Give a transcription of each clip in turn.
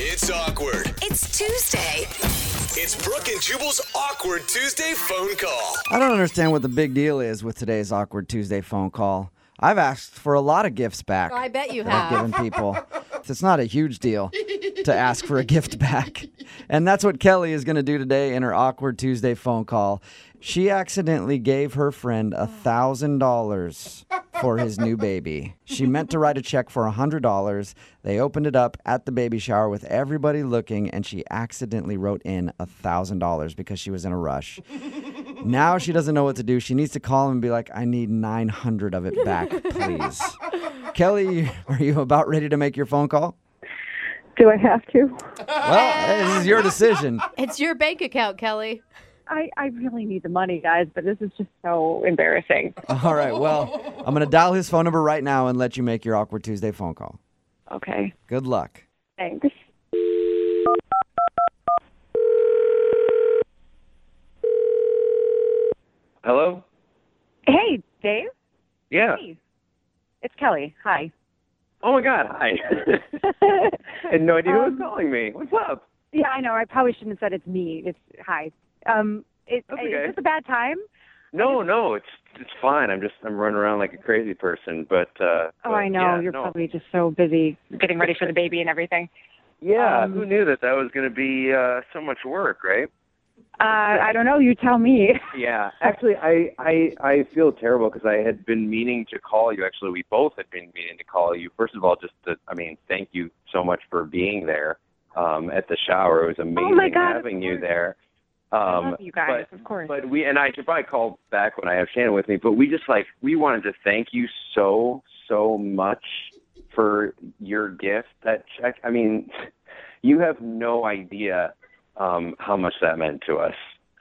It's awkward. It's Tuesday. It's Brooke and Jubal's Awkward Tuesday phone call. I don't understand what the big deal is with today's Awkward Tuesday phone call. I've asked for a lot of gifts back. I bet you that I've have. given people. It's not a huge deal to ask for a gift back. And that's what Kelly is going to do today in her Awkward Tuesday phone call. She accidentally gave her friend $1,000 for his new baby. She meant to write a check for $100. They opened it up at the baby shower with everybody looking, and she accidentally wrote in $1,000 because she was in a rush. Now she doesn't know what to do. She needs to call him and be like, I need 900 of it back, please. Kelly, are you about ready to make your phone call? Do I have to? Well, this is your decision. It's your bank account, Kelly. I really need the money, guys, but this is just so embarrassing. All right, well, I'm going to dial his phone number right now and let you make your Awkward Tuesday phone call. Okay, Good luck. thanks. Hello? Hey, Dave? Yeah. Hey. It's Kelly. Hi. Oh my God. Hi. I had no idea who was calling me. What's up? Yeah, I know. I probably shouldn't have said it's me. It's hi. Is okay. this a bad time? No, it's fine. I'm running around like a crazy person, but I know. yeah, You're no. probably just so busy getting ready for the baby and everything. Yeah, who knew that was going to be so much work, right? I don't know. You tell me. Yeah. Actually, I feel terrible because I had been meaning to call you. Actually, we both had been meaning to call you. First of all, thank you so much for being there at the shower. It was amazing God, having you there. I love you guys, of course. But I should probably call back when I have Shannon with me, but we wanted to thank you so much for your gift. That check, I mean, you have no idea how much that meant to us.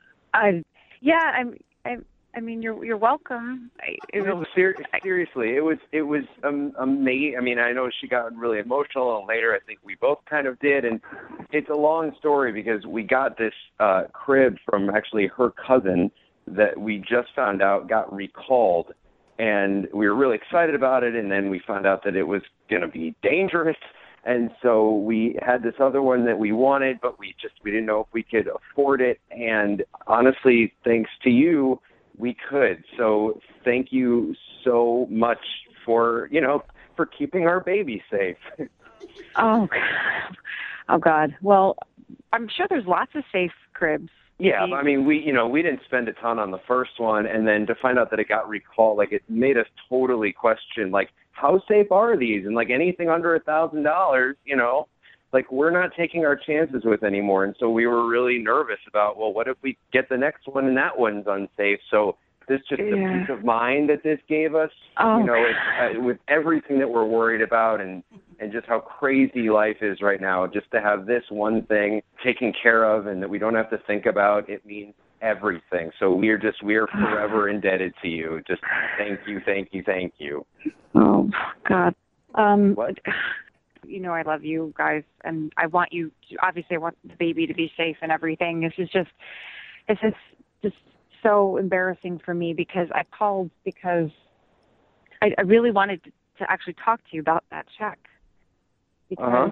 I mean, you're welcome. Seriously, it was amazing. I mean, I know she got really emotional, and later I think we both kind of did. And it's a long story because we got this crib from actually her cousin that we just found out got recalled, and we were really excited about it. And then we found out that it was going to be dangerous. And so we had this other one that we wanted, but we didn't know if we could afford it. And honestly, thanks to you, we could. So thank you so much for keeping our baby safe. Oh God. Well, I'm sure there's lots of safe cribs. Yeah, I mean, we didn't spend a ton on the first one, and then to find out that it got recalled, like, it made us totally question, like, how safe are these? And like anything under $1,000, like, we're not taking our chances with anymore. And so we were really nervous about, well, what if we get the next one and that one's unsafe? So the peace of mind that this gave us, with everything that we're worried about and just how crazy life is right now, just to have this one thing taken care of and that we don't have to think about, it means everything. So we are forever indebted to you. Just thank you. Oh God. What? I love you guys, and I want you to, obviously I want the baby to be safe and everything. This is just so embarrassing for me because I called because I really wanted to actually talk to you about that check. Because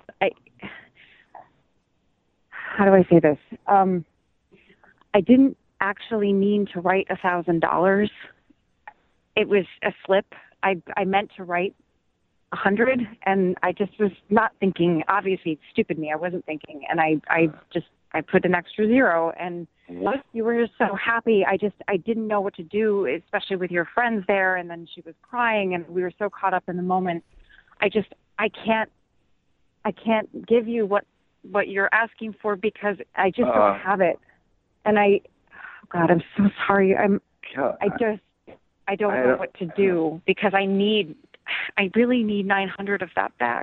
how do I say this? I didn't actually mean to write $1,000. It was a slip. I meant to write 100, and I just was not thinking. Obviously, it's stupid me. I wasn't thinking, and I put an extra zero. And what? You were just so happy. I didn't know what to do, especially with your friends there. And then she was crying, and we were so caught up in the moment. I can't give you what you're asking for because I just don't have it. And God, I'm so sorry. I don't know what to do because I really need 900 of that back.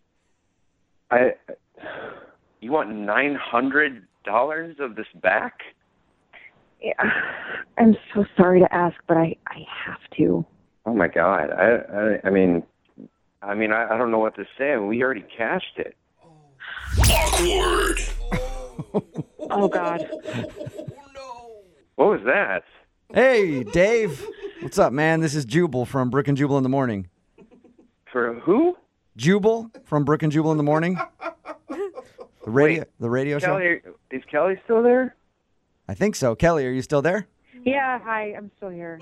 You want $900 of this back? Yeah, I'm so sorry to ask, but I have to. Oh my God. I mean, I don't know what to say. We already cashed it. Awkward. Oh God. What was that? Hey, Dave. What's up, man? This is Jubal from Brooke and Jubal in the Morning. For who? Jubal from Brooke and Jubal in the Morning. The radio show? Kelly, is Kelly still there? I think so. Kelly, are you still there? Yeah, hi, I'm still here.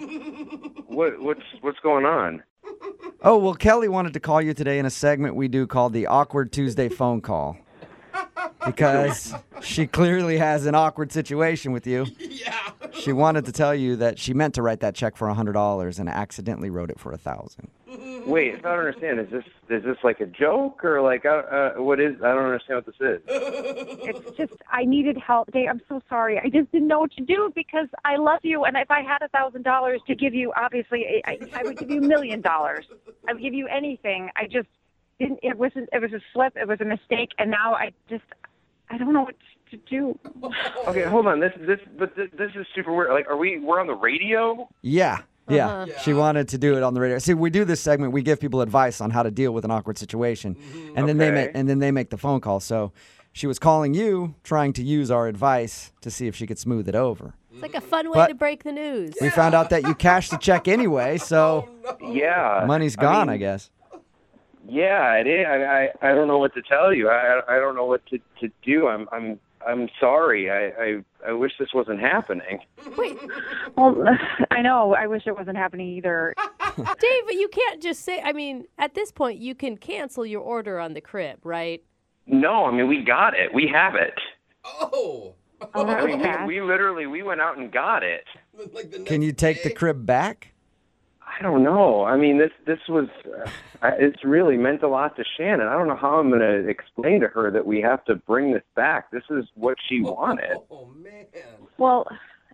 What's going on? Oh, well, Kelly wanted to call you today in a segment we do called the Awkward Tuesday Phone Call. Because she clearly has an awkward situation with you. Yeah. She wanted to tell you that she meant to write that check for $100 and accidentally wrote it for $1,000. Wait, I don't understand. Is this like a joke or like what is? I don't understand what this is. It's just, I needed help. Dave, I'm so sorry. I just didn't know what to do because I love you. And if I had $1,000 to give you, obviously, I would give you $1 million. I would give you anything. I just didn't, it was a slip. It was a mistake. And now I don't know what to do. Okay, hold on. This is super weird. Like, we're on the radio? Yeah. Yeah. She wanted to do it on the radio. See, we do this segment. We give people advice on how to deal with an awkward situation, and then they make the phone call. So she was calling you, trying to use our advice to see if she could smooth it over. It's like a fun way to break the news. We found out that you cashed the check anyway, so yeah, money's gone, I guess. Yeah, it is. I don't know what to tell you. I don't know what to do. I'm sorry. I wish this wasn't happening. Wait. Well, I know. I wish it wasn't happening either. Dave, you can't just say, I mean, at this point, you can cancel your order on the crib, right? No, I mean, we got it. We have it. Oh, that I was mean, fast. we went out and got it. Can you take the crib back? I don't know. I mean, this was, it's really meant a lot to Shannon. I don't know how I'm going to explain to her that we have to bring this back. This is what she wanted. Oh, man. Well,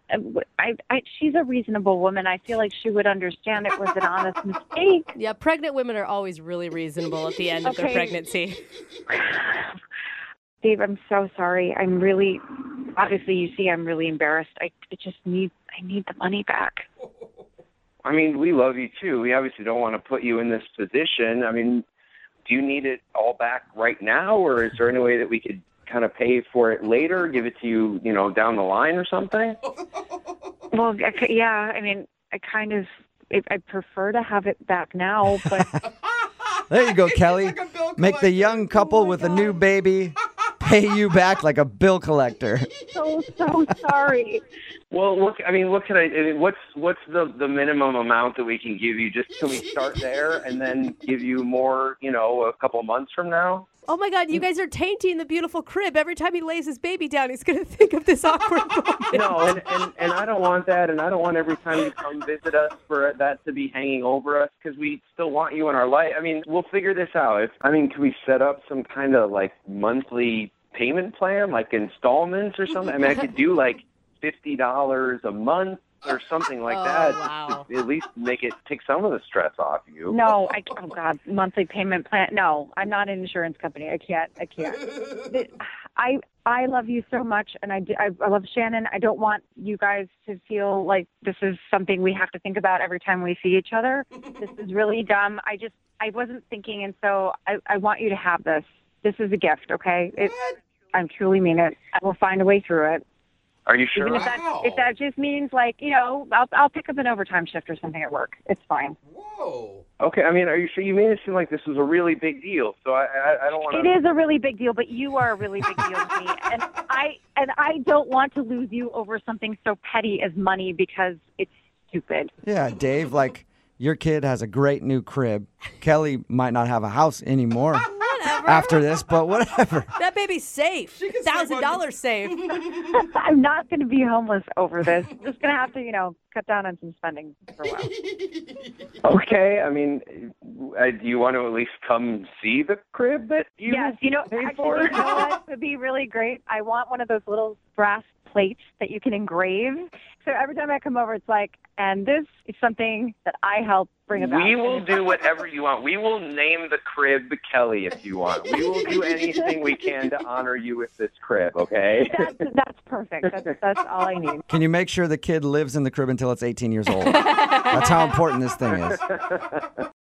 she's a reasonable woman. I feel like she would understand it was an honest mistake. Yeah, pregnant women are always really reasonable at the end of their pregnancy. Dave, I'm so sorry. I'm really, obviously, you see, I'm really embarrassed. I need the money back. I mean, we love you too. We obviously don't want to put you in this position. I mean, do you need it all back right now, or is there any way that we could kind of pay for it later, give it to you, down the line or something? Well, yeah. I mean, I prefer to have it back now, but There you go, Kelly. Make the young couple with a new baby pay you back like a bill collector. so sorry. Well, look, I mean, what can what's the minimum amount that we can give you? Just can we start there and then give you more, a couple of months from now? Oh my God, you guys are tainting the beautiful crib. Every time he lays his baby down, he's going to think of this awkward moment. No, and I don't want that, and I don't want every time you come visit us for that to be hanging over us, because we still want you in our life. I mean, we'll figure this out. Can we set up some kind of like monthly payment plan, like installments or something? I mean, I could do like $50 a month or something like that. Wow. At least take some of the stress off you. No, oh God, monthly payment plan. No, I'm not an insurance company. I can't. I love you so much, and I love Shannon. I don't want you guys to feel like this is something we have to think about every time we see each other. This is really dumb. I wasn't thinking, and so I want you to have this. This is a gift, okay? I truly mean it. I will find a way through it. Are you sure? Even if that just means like, I'll pick up an overtime shift or something at work. It's fine. Whoa. Okay, I mean, are you sure? You made it seem like this was a really big deal, so I don't want to... It is a really big deal, but you are a really big deal to me. And I don't want to lose you over something so petty as money because it's stupid. Yeah, Dave, like your kid has a great new crib. Kelly might not have a house anymore after this, but whatever. That baby's safe. $1,000 safe. I'm not going to be homeless over this. Just going to have to, cut down on some spending for a while. Okay, I mean, do you want to at least come see the crib that you Yes, paid for? actually, what would be really great? I want one of those little brass plates that you can engrave. So every time I come over, it's like, and this is something that I help bring about. We will do whatever you want. We will name the crib Kelly if you want. We will do anything we can to honor you with this crib, okay? That's perfect. That's all I need. Can you make sure the kid lives in the crib until it's 18 years old? That's how important this thing is.